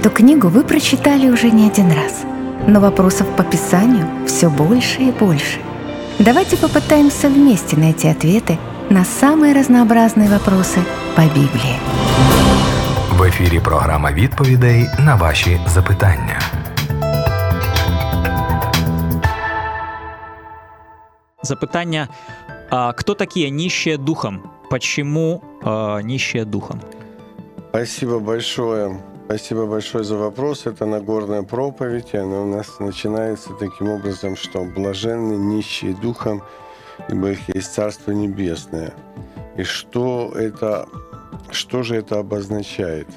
Эту книгу вы прочитали уже не один раз, но вопросов по Писанию все больше и больше. Давайте попытаемся вместе найти ответы на самые разнообразные вопросы по Библии. В ефірі програма відповідей на ваші запитання. Запитання: кто такие нищие духом? Почему нищие духом? Спасибо большое. Спасибо большое за вопрос. Это Нагорная проповедь, и она у нас начинается таким образом, что блаженны нищие духом, ибо их есть Царство Небесное. И что же это обозначает?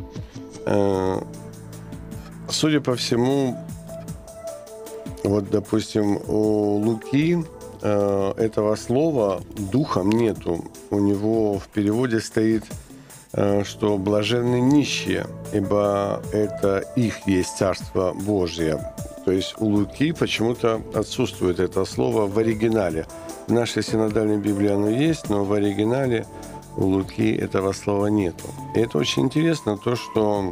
Судя по всему, вот, допустим, у Луки этого слова «духом» нету. У него в переводе стоит, что блаженны нищие, ибо это их есть Царство Божие. То есть у Луки почему-то отсутствует это слово в оригинале. В нашей синодальной Библии оно есть, но в оригинале у Луки этого слова нету. И это очень интересно, то, что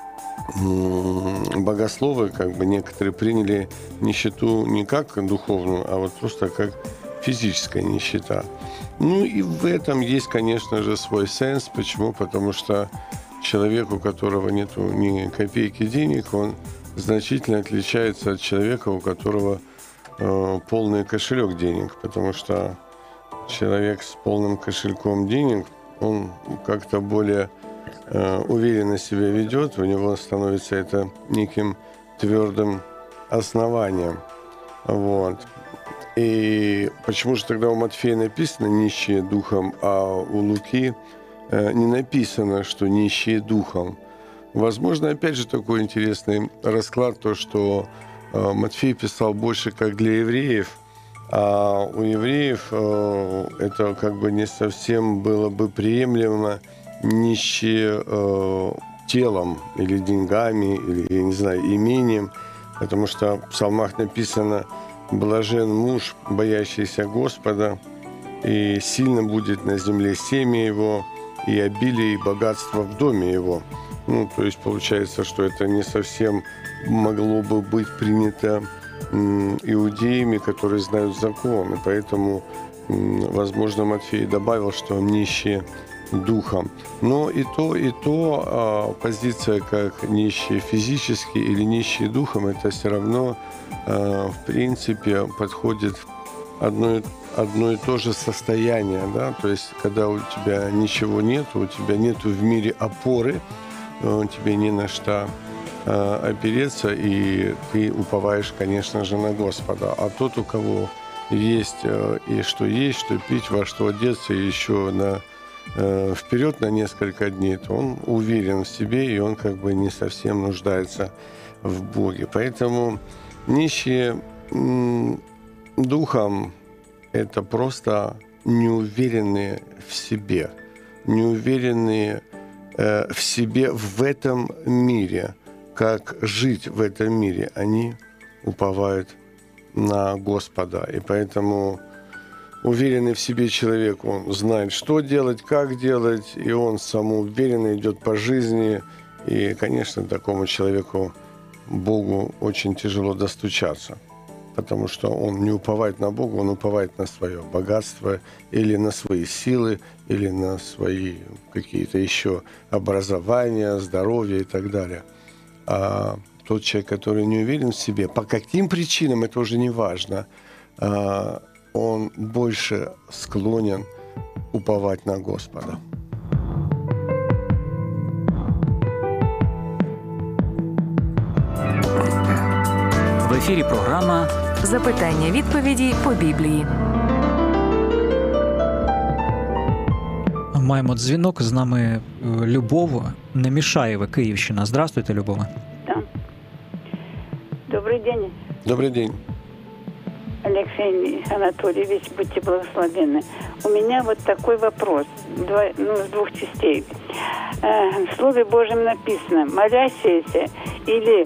богословы, некоторые приняли нищету не как духовную, а вот просто как физическая нищета. И в этом есть, конечно же, свой сенс. Почему? Потому что человек, у которого нету ни копейки денег, он значительно отличается от человека, у которого полный кошелек денег. Потому что человек с полным кошельком денег, он как-то более уверенно себя ведет, у него становится это неким твердым основанием. Вот. И почему же тогда у Матфея написано «нищие духом», а у Луки не написано, что «нищие духом»? Возможно, опять же, такой интересный расклад, то, что Матфей писал больше как для евреев, а у евреев это не совсем было бы приемлемо, нищие телом или деньгами, или, я не знаю, имением, потому что в псалмах написано «блажен муж, боящийся Господа, и сильно будет на земле семя его, и обилие, и богатство в доме его». То есть получается, что это не совсем могло бы быть принято иудеями, которые знают закон, и поэтому, возможно, Матфей добавил, что нищие духом. Но и то позиция как нищие физически или нищие духом, это все равно, в принципе, подходит одно и то же состояние, да, то есть когда у тебя ничего нету, у тебя нету в мире опоры, тебе не на что опереться, и ты уповаешь, конечно же, на Господа. А тот, у кого есть, что пить, во что одеться, и еще вперед на несколько дней, то он уверен в себе, и он не совсем нуждается в Боге. Поэтому нищие духом – это просто неуверенные в себе, неуверенные в себе в этом мире, как жить в этом мире. Они уповают на Господа, и поэтому уверенный в себе человек, он знает, что делать, как делать, и он самоуверенно идет по жизни. И, конечно, такому человеку, Богу, очень тяжело достучаться, потому что он не уповает на Бога, он уповает на свое богатство или на свои силы, или на свои какие-то еще образования, здоровье и так далее. А тот человек, который не уверен в себе, по каким причинам, это уже не важно, он больше склонен уповать на Господа. В ефірі програма «Запитання-відповіді по Біблії». Маємо дзвінок, з нами Любов, Немішаєва, Київщина. Здравствуйте, Любова. Да. Добрый день. Добрый день. Алексей Анатольевич, будьте благословенны. У меня вот такой вопрос, с двух частей. В Слове Божьем написано: молящаяся или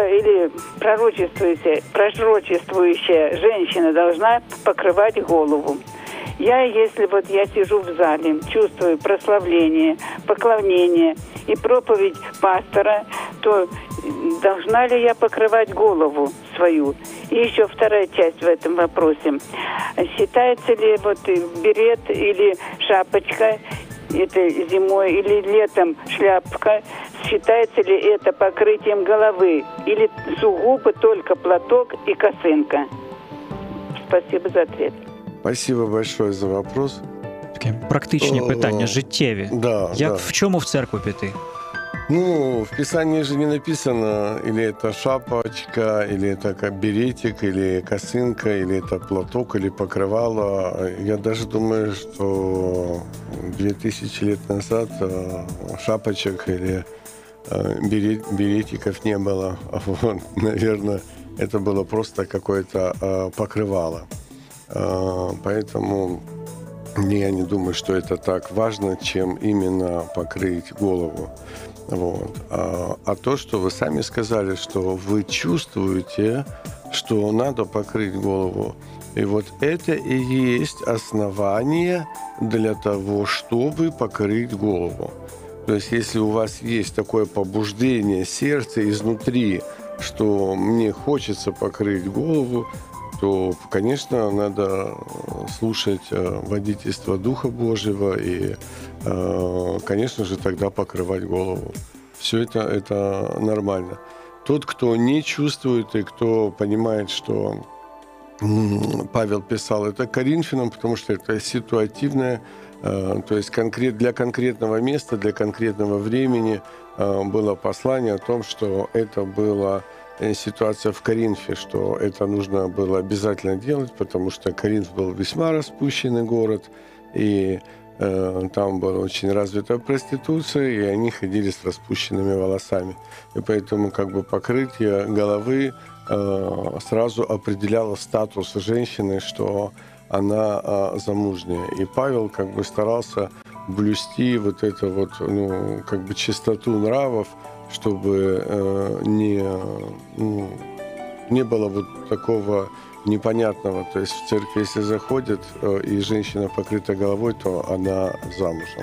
пророчествующая женщина должна покрывать голову. Если я сижу в зале, чувствую прославление, поклонение и проповедь пастора, то должна ли я покрывать голову свою? И еще вторая часть в этом вопросе. Считается ли вот берет или шапочка, это зимой или летом шляпка, считается ли это покрытием головы? Или сугубо только платок и косынка? Спасибо за ответ. Спасибо большое за вопрос. Такі практичні питання, життєві. Да, Як да. в чому в церкву піти? Ну, в Писании же не написано, или это шапочка, или это беретик, или косынка, или это платок, или покрывало. Я даже думаю, что 2000 лет назад шапочек или беретиков не было. Вот, наверное, это было просто какое-то покрывало. Поэтому я не думаю, что это так важно, чем именно покрыть голову. Вот. А то, что вы сами сказали, что вы чувствуете, что надо покрыть голову, и вот это и есть основание для того, чтобы покрыть голову. То есть, если у вас есть такое побуждение сердца изнутри, что мне хочется покрыть голову, то, конечно, надо слушать водительство Духа Божьего и, конечно же, тогда покрывать голову. Все это нормально. Тот, кто не чувствует и кто понимает, что Павел писал это Коринфянам, потому что это ситуативное, то есть для конкретного места, для конкретного времени было послание о том, что это было ситуация в Коринфе, что это нужно было обязательно делать, потому что Коринф был весьма распущенный город, и там была очень развитая проституция, и они ходили с распущенными волосами. И поэтому как бы покрытие головы сразу определяло статус женщины, что она замужняя. И Павел как бы старался блюсти вот это вот, ну, как бы чистоту нравов, чтобы не было вот такого непонятного. То есть в церковь, если заходит, и женщина покрыта головой, то она замужем.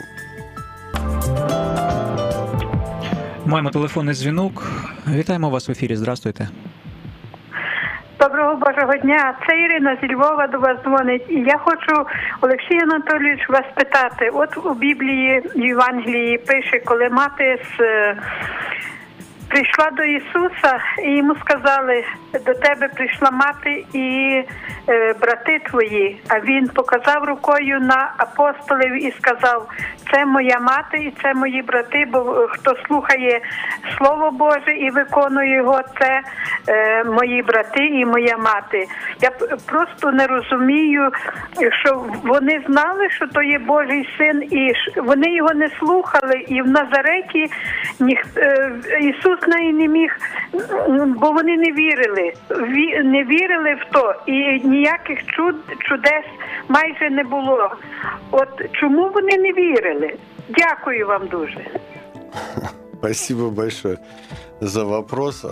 Маємо телефонний дзвінок. Вітаємо вас в ефірі. Здравствуйте. Доброго Божого дня. Це Ірина зі Львова до вас дзвонить. І я хочу, Олексій Анатолійович, вас питати. От у Біблії, в Євангелії пише, коли мати прийшла до Ісуса, і йому сказали, до тебе прийшла мати і брати твої. А він показав рукою на апостолів і сказав, це моя мати і це мої брати, бо хто слухає Слово Боже і виконує його, це мої брати і моя мати. Я просто не розумію, що вони знали, що то є Божий син, і вони його не слухали, і в Назареті Ісус не міг, бо вони не вірили. Не вірили в то, і ніяких чудес майже не було. От чому вони не вірили? Дякую вам дуже. Спасибо большое за вопрос.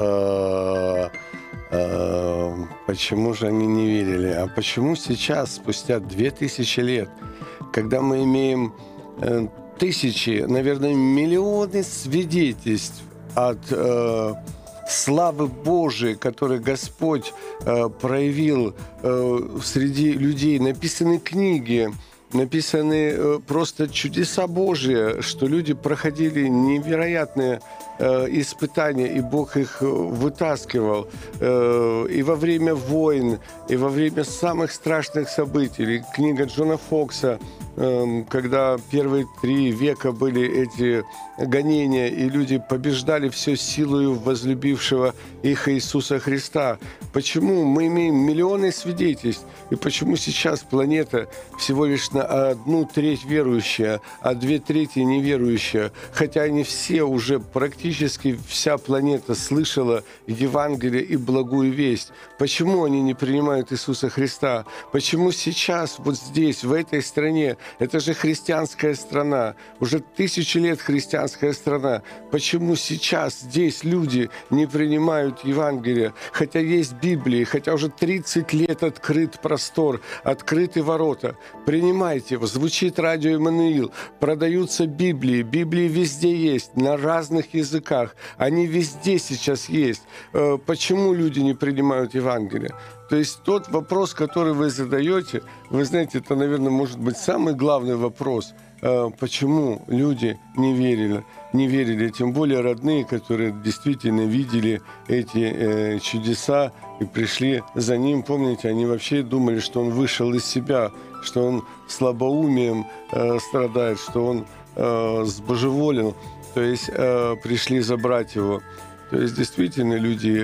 Почему же они не верили? А почему сейчас, спустя 2000 лет, когда мы имеем тысячи, наверное, миллионы свидетельств от славы Божией, которую Господь проявил среди людей, написаны книги, написаны просто чудеса Божьи, что люди проходили невероятные испытания, и Бог их вытаскивал и во время войн, и во время самых страшных событий. Книга Джона Фокса, когда первые 3 века были эти гонения, и люди побеждали все силою возлюбившего их Иисуса Христа. Почему мы имеем миллионы свидетельств, и почему сейчас планета всего лишь на 1/3 верующая, а 2/3 неверующая, хотя они все уже практически вся планета слышала Евангелие и благую весть. Почему они не принимают Иисуса Христа? Почему сейчас вот здесь, в этой стране, это же христианская страна, уже 1000 лет христианская страна, почему сейчас здесь люди не принимают Евангелие, хотя есть Библия, хотя уже 30 лет открыт простор, открыты ворота? Принимайте его, звучит радио Эммануил, продаются Библии, Библии везде есть, на разных языках, языках. Они везде сейчас есть. Почему люди не принимают Евангелие? То есть тот вопрос, который вы задаете, вы знаете, это, наверное, может быть самый главный вопрос. Почему люди не верили, тем более родные, которые действительно видели эти чудеса и пришли за ним. Помните, они вообще думали, что он вышел из себя, что он слабоумием страдает, что он сбожеволен, то есть пришли забрать его. То есть действительно люди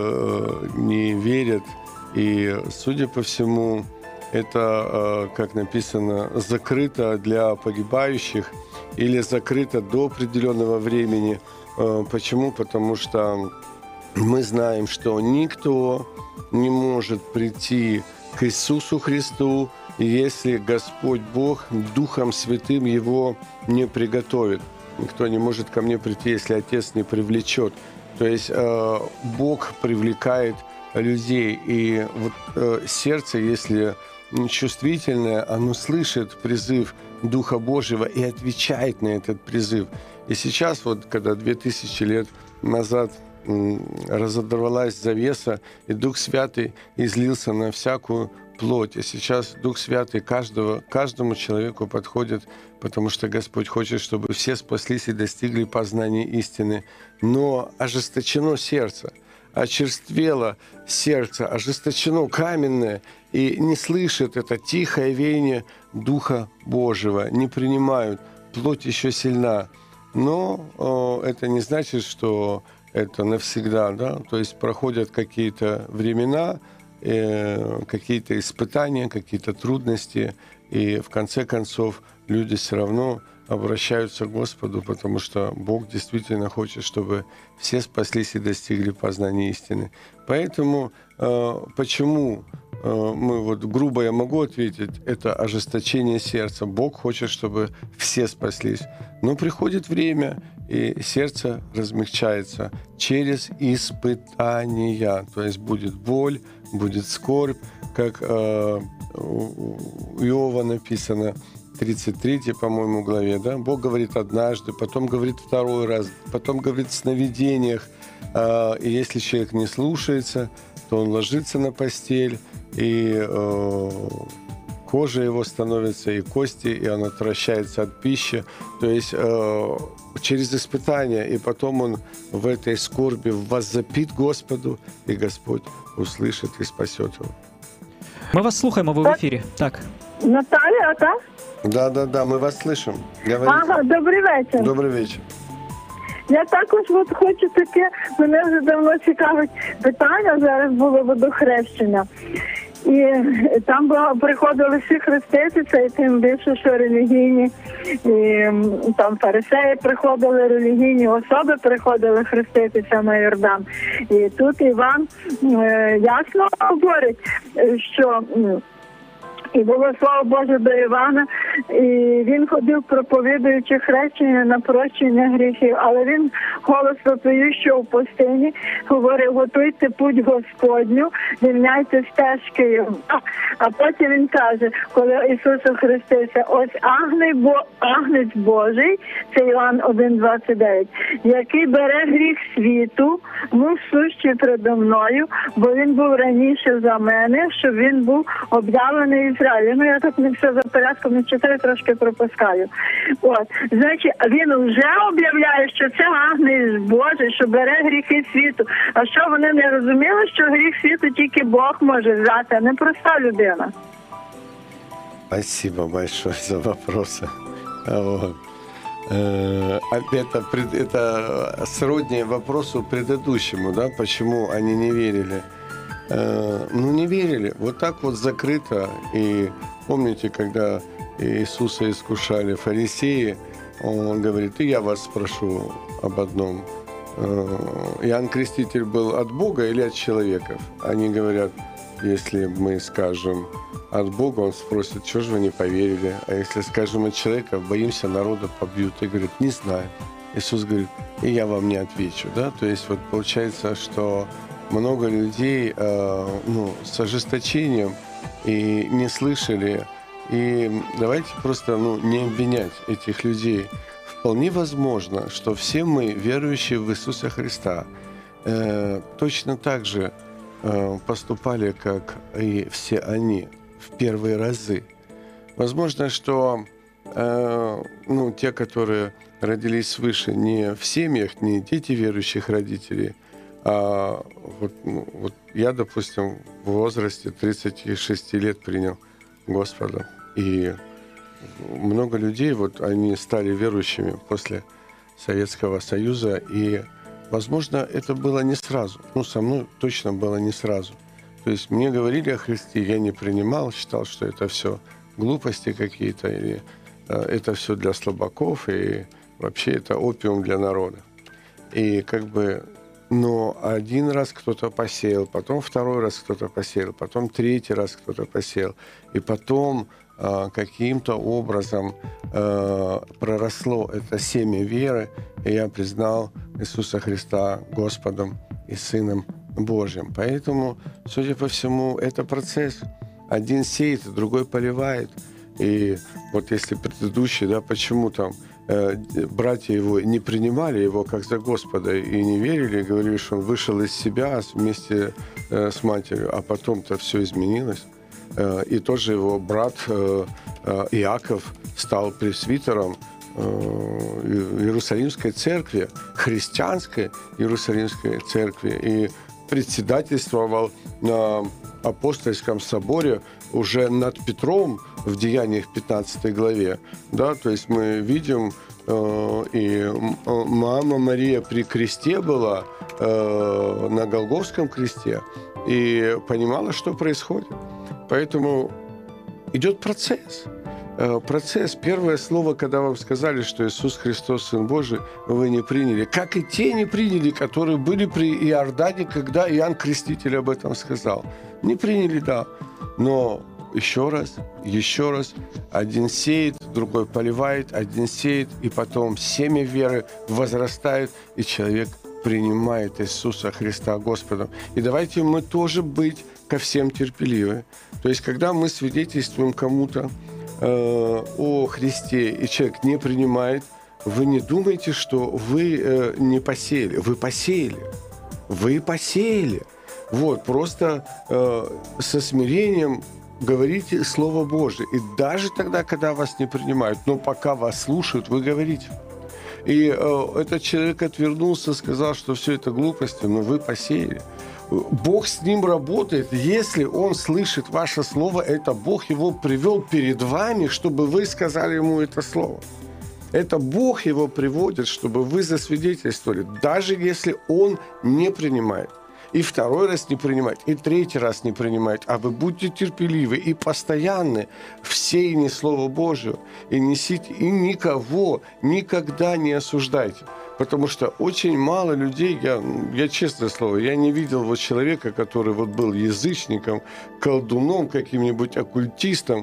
не верят, и, судя по всему, это, как написано, закрыто для погибающих или закрыто до определенного времени. Почему? Потому что мы знаем, что никто не может прийти к Иисусу Христу, если Господь Бог Духом Святым его не приготовит. Никто не может ко мне прийти, если Отец не привлечет. То есть Бог привлекает людей. И вот сердце, если чувствительное, оно слышит призыв Духа Божьего и отвечает на этот призыв. И сейчас, вот, когда 2000 лет назад разорвалась завеса, и Дух Святый излился на всякую плоть. И сейчас Дух Святый каждому человеку подходит, потому что Господь хочет, чтобы все спаслись и достигли познания истины. Но ожесточено сердце, очерствело сердце, ожесточено каменное, и не слышит это тихое веяние Духа Божьего, не принимают, плоть еще сильна. Но это не значит, что это навсегда, да? То есть проходят какие-то времена, какие-то испытания, какие-то трудности, и в конце концов люди все равно обращаются к Господу, потому что Бог действительно хочет, чтобы все спаслись и достигли познания истины. Поэтому почему мы, вот грубо я могу ответить, это ожесточение сердца. Бог хочет, чтобы все спаслись. Но приходит время, и сердце размягчается через испытания. То есть будет боль, будет скорбь, как у Иова написано, 33, по-моему, главе, да? Бог говорит однажды, потом говорит второй раз, потом говорит в сновидениях. И если человек не слушается, то он ложится на постель, и кожа его становится, и кости, и он отвращается от пищи. То есть через испытания, и потом он в этой скорби воззапит Господу, и Господь услышит и спасет его. Ми вас слухаємо, ви в ефірі. Так. Наталя, так? Да, мы вас слышим. Говорите. Ага, добрий вечір. Добрый вечер. Я також от хочу таке, мене вже давно цікавить питання, зараз було водохрещення. І там приходили всі хреститися, і тим більше, що релігійні, і там фарисеї приходили, релігійні особи приходили хреститися на Йордан. І тут Іван ясно говорить, що... І було слово Боже до Івана, і він ходив, проповідуючи хрещення на прощення гріхів, але він голос вопиющого в пустині говорив: готуйте путь Господню, рівняйте стежки його. А потім він каже, коли Ісус хрестився, ось агнець Божий, це Іоанн 1:29, який бере гріх світу, був сущий предо мною, бо він був раніше за мене, щоб він був об'явлений Ізраїлю. Ну, я тут не все за порядком не читаю, трошки пропускаю. От, значить, він вже об'являє, що це агнець Божий, що бере гріхи світу. А що вони не розуміли, що гріх світу тільки Бог може взяти, а не проста людина? Спасибо большое за вопросы. Вот. Это сродни вопросу предыдущему, да, почему они не верили. Ну, не верили. Вот так вот закрыто. И помните, когда Иисуса искушали фарисеи, он говорит: и я вас спрошу об одном. Иоанн Креститель был от Бога или от человеков? Они говорят: если мы скажем от Бога, он спросит: чего же вы не поверили? А если скажем от человека, боимся, народа побьют. И говорит: не знаю. Иисус говорит: и я вам не отвечу. Да? То есть вот получается, что много людей с ожесточением и не слышали. И давайте просто не обвинять этих людей в вполне возможно, что все мы, верующие в Иисуса Христа, точно так же поступали, как и все они в первые разы. Возможно, что те, которые родились свыше, не в семьях, не дети верующих родителей, а вот я, допустим, в возрасте 36 лет принял Господа. И много людей, они стали верующими после Советского Союза. И, возможно, это было не сразу. Со мной точно было не сразу. То есть мне говорили о Христе, я не принимал, считал, что это все глупости какие-то, или это все для слабаков, и вообще это опиум для народа. И но один раз кто-то посеял, потом второй раз кто-то посеял, потом третий раз кто-то посеял. И потом каким-то образом проросло это семя веры, и я признал Иисуса Христа Господом и Сыном Божьим. Поэтому, судя по всему, это процесс. Один сеет, другой поливает. И если предыдущий, почему там братья его не принимали его как за Господа и не верили, говорили, что он вышел из себя вместе с матерью, а потом-то все изменилось. И тоже его брат Иаков стал пресвитером Иерусалимской церкви, христианской Иерусалимской церкви, и председательствовал на апостольском соборе уже над Петром в Деяниях 15 главе. То есть мы видим, и мама Мария при кресте была, на Голгофском кресте, и понимала, что происходит. Поэтому идет процесс. Процесс. Первое слово, когда вам сказали, что Иисус Христос, Сын Божий, вы не приняли. Как и те не приняли, которые были при Иордане, когда Иоанн Креститель об этом сказал. Не приняли, да. Но еще раз. Один сеет, другой поливает, один сеет, и потом семя веры возрастает, и человек принимает Иисуса Христа Господом. И давайте мы тоже быть ко всем терпеливы. То есть, когда мы свидетельствуем кому-то о Христе, и человек не принимает, вы не думайте, что вы не посеяли. Вы посеяли. Вы посеяли. Просто со смирением говорите Слово Божие. И даже тогда, когда вас не принимают, но пока вас слушают, вы говорите. И этот человек отвернулся, сказал, что все это глупости, но вы посеяли. Бог с ним работает. Если он слышит ваше слово, это Бог его привел перед вами, чтобы вы сказали ему это слово. Это Бог его приводит, чтобы вы засвидетельствовали, даже если он не принимает. И второй раз не принимает, и третий раз не принимает. А вы будьте терпеливы и постоянны в сеянии Слова Божьего. И несите, и никого никогда не осуждайте. Потому что очень мало людей, я честное слово, я не видел человека, который был язычником, колдуном, каким-нибудь оккультистом,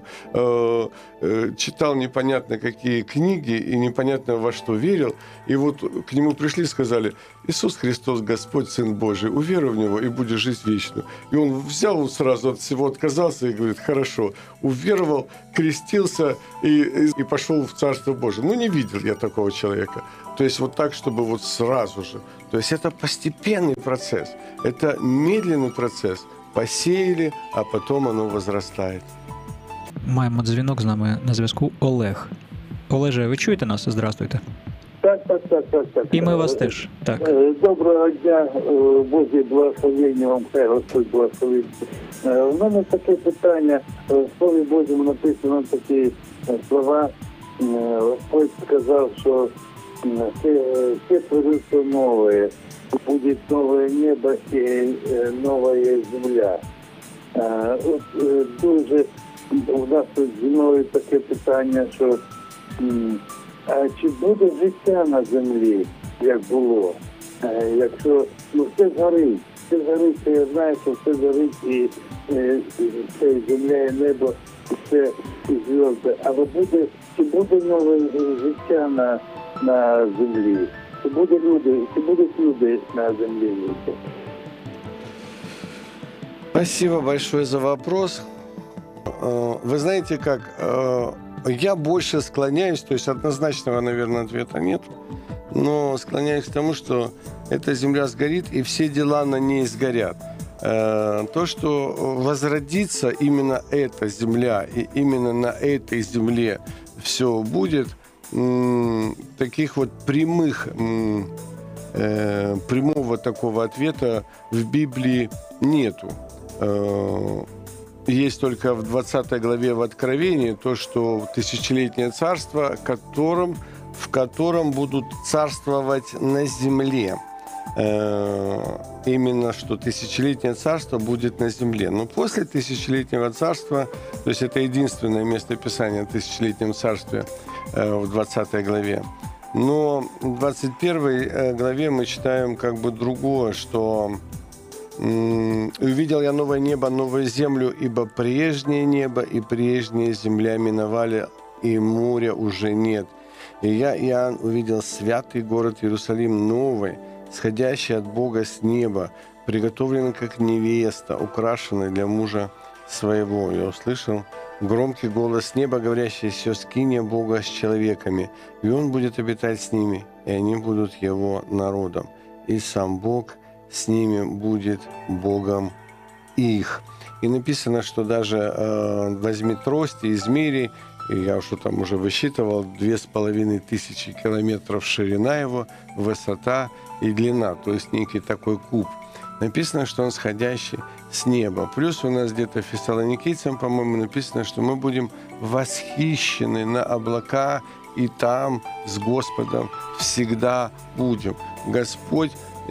читал непонятно какие книги и непонятно во что верил. И к нему пришли и сказали: Иисус Христос, Господь, Сын Божий, уверуй в Него и будешь жить вечно. И он взял сразу от всего отказался и говорит: хорошо, уверовал, крестился и пошел в Царство Божие. Не видел я такого человека. То есть так, чтобы сразу же. То есть это постепенный процесс, это медленный процесс. Посеяли, а потом оно возрастает. Маємо дзвінок, з нами на зв'язку Олег. Олеже, ви чуєте нас? Здравствуйте. Так. І ми вас теж. Так. Доброго дня, Божі благословення вам, хай Господь благословить. У мене таке питання. В Слові Божому написано такі слова. Господь сказав, що все творится новое, будет новое небо и новая земля. Дуже у нас тут зі мною таке питання, що чи буде життя на землі, як було? Якщо все згорить, я знаю, що все згорить, і це земля, і небо, і все і зв'язки. Але чи буде нове життя на землі? Чи будуть люди на землі? Спасибо большое за вопрос. Вы знаете как, я больше склоняюсь, то есть однозначного, наверное, ответа нет, но склоняюсь к тому, что эта земля сгорит, и все дела на ней сгорят. То, что возродится именно эта земля, и именно на этой земле все будет, таких вот прямого такого ответа в Библии нету. Есть только в 20 главе в Откровении то, что тысячелетнее царство, в котором будут царствовать на земле. Именно что тысячелетнее царство будет на земле. Но после тысячелетнего царства, то есть это единственное местописание о тысячелетнем царстве в 20 главе. Но в 21 главе мы читаем как бы другое, что «Увидел я новое небо, новую землю, ибо прежнее небо и прежняя земля миновали, и моря уже нет. И я, Иоанн, увидел святый город Иерусалим новый, сходящий от Бога с неба, приготовленный как невеста, украшенный для мужа своего». Я услышал громкий голос с неба, говорящий: «Сё скиния Бога с человеками, и Он будет обитать с ними, и они будут Его народом, и сам Бог с ними будет Богом их». И написано, что даже возьми трость и измери, и я что там уже высчитывал, 2500 километров ширина его, высота и длина, то есть некий такой куб. Написано, что он сходящий с неба. Плюс у нас где-то Фессалоникийцам, по-моему, написано, что мы будем восхищены на облака, и там с Господом всегда будем. Господь,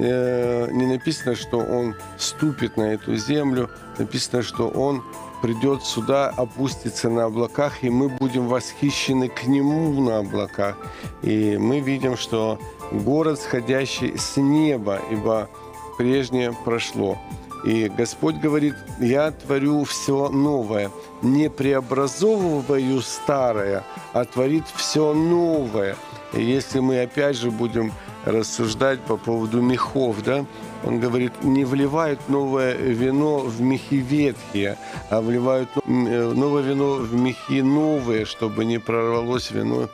не написано, что Он ступит на эту землю, написано, что Он придет сюда, опустится на облаках, и мы будем восхищены к Нему на облаках. И мы видим, что город, сходящий с неба, ибо прежнее прошло. И Господь говорит: «Я творю все новое, не преобразовываю старое, а творит все новое». И если мы опять же будем рассуждать по поводу мехов, да, он говорит: не вливают новое вино в мехи ветхие, а вливают новое вино в мехи новые, чтобы не прорвалось вино,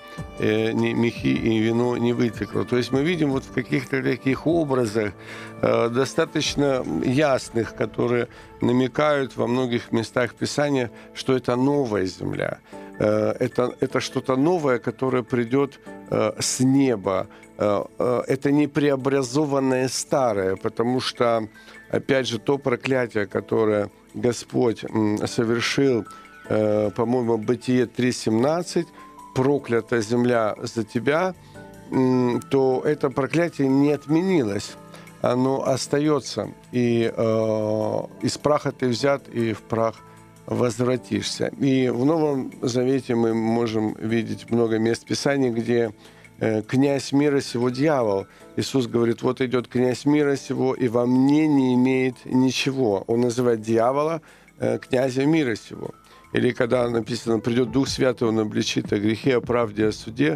мехи и вино не вытекло. То есть мы видим вот в каких-то таких образах достаточно ясных, которые намекают во многих местах Писания, что это новая земля. Это что-то новое, которое придет с неба. Это не преобразованное старое, потому что, опять же, то проклятие, которое Господь совершил, по-моему, Бытие 3:17, проклята земля за тебя, то это проклятие не отменилось, оно остается. И из праха ты взят, и в прах возвратишься. И в Новом Завете мы можем видеть много мест Писания, где князь мира сего дьявол. Иисус говорит: вот идет князь мира сего, и во мне не имеет ничего. Он называет дьявола князя мира сего. Или когда написано: придет Дух Святый, он обличит о грехе, о правде,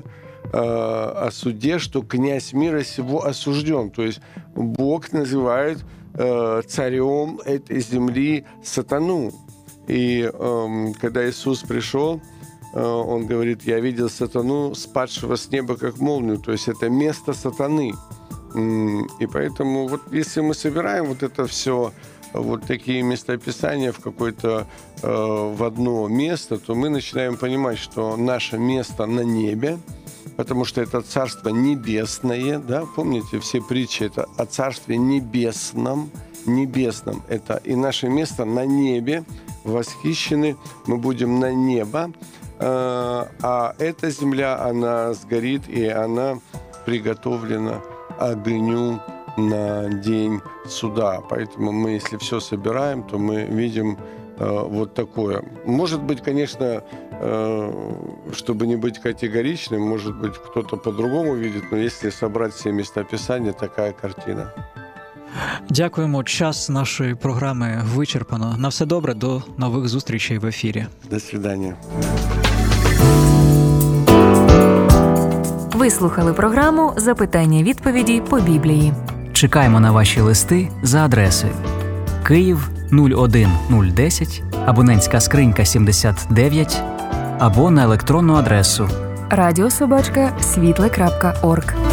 о суде, что князь мира сего осужден. То есть Бог называет царем этой земли сатану. И когда Иисус пришел, Он говорит: я видел сатану, спадшего с неба, как молнию. То есть это место сатаны. И поэтому вот если мы собираем вот это все, вот такие местописания в какое-то в одно место, то мы начинаем понимать, что наше место на небе, потому что это Царство Небесное, да, помните, все притчи, это о Царстве Небесном, это и наше место на небе, восхищены, мы будем на небо, а эта земля, она сгорит, и она приготовлена огню на день суда. Поэтому мы, если все собираем, то мы видим вот такое. Может быть, конечно, чтобы не быть категоричным, может быть, кто-то по-другому видит, но если собрать все места Писания, такая картина. Дякуємо. Час нашої програми вичерпано. На все добре. До нових зустрічей в ефірі. До свидання. Ви слухали програму «Запитання-відповіді по Біблії». Чекаємо на ваші листи за адресою: Київ 01010, абонентська скринька 79, або на електронну адресу радіособачка.світле.орг.